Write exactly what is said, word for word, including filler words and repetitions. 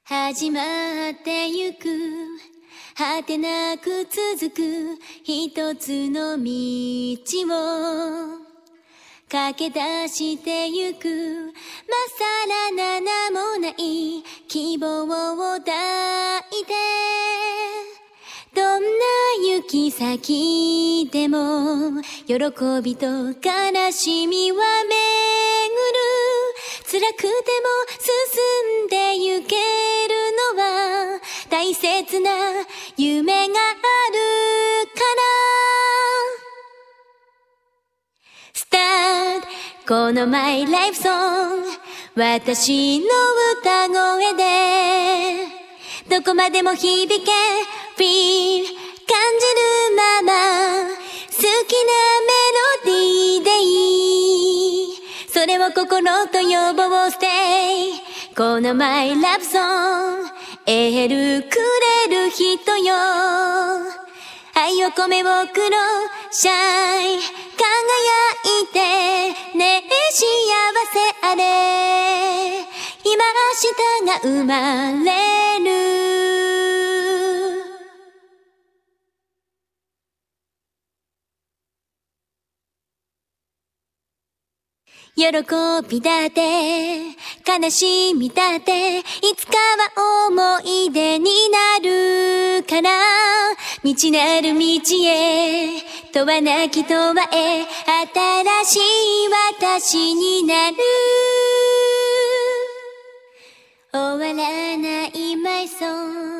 始まってゆく果てなく続く一つの道を駆け出してゆくまさらな名もない希望を抱いてどんな行き先でも喜びと悲しみは巡る辛くても進んでゆけるのは大切な夢があるからStart この My Life Song 私の歌声でどこまでも響け Feel 感じるまま好きなメロディーでいいそれを心と呼ぼう Stay この My Love Song エールくれる人よ愛を込め送ろう Shine 輝いてね幸せあれ今明日が生まれる喜びだって悲しみだっていつかは思い出になるから未知なる道へ問わなき問わえ新しい私になる終わらない My song